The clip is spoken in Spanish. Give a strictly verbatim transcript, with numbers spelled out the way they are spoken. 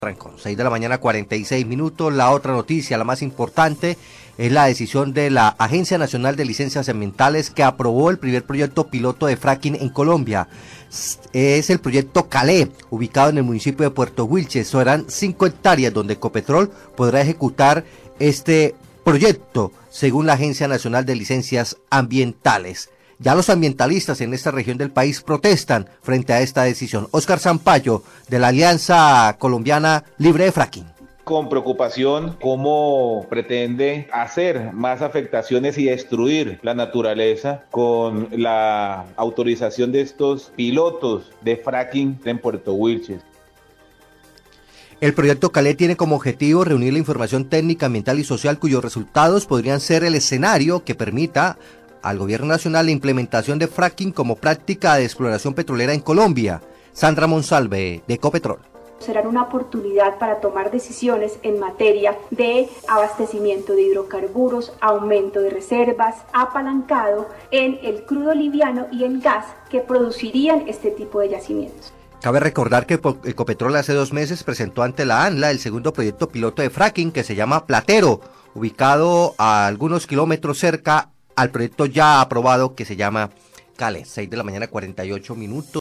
Trancón, seis de la mañana, cuarenta y seis minutos. La otra noticia, la más importante, es la decisión de la Agencia Nacional de Licencias Ambientales que aprobó el primer proyecto piloto de fracking en Colombia. Es el proyecto Calé, ubicado en el municipio de Puerto Wilches. Serán cinco hectáreas donde Ecopetrol podrá ejecutar este proyecto, según la Agencia Nacional de Licencias Ambientales. Ya los ambientalistas en esta región del país protestan frente a esta decisión. Óscar Zampayo, de la Alianza Colombiana Libre de Fracking. Con preocupación cómo pretende hacer más afectaciones y destruir la naturaleza con la autorización de estos pilotos de fracking en Puerto Wilches. El proyecto Calé tiene como objetivo reunir la información técnica, ambiental y social cuyos resultados podrían ser el escenario que permita al gobierno nacional la implementación de fracking como práctica de exploración petrolera en Colombia. Sandra Monsalve, de Ecopetrol. Serán una oportunidad para tomar decisiones en materia de abastecimiento de hidrocarburos, aumento de reservas, apalancado en el crudo liviano y el gas que producirían este tipo de yacimientos. Cabe recordar que Ecopetrol hace dos meses presentó ante la ANLA el segundo proyecto piloto de fracking que se llama Platero, ubicado a algunos kilómetros cerca al proyecto ya aprobado que se llama Calé. seis de la mañana, cuarenta y ocho minutos.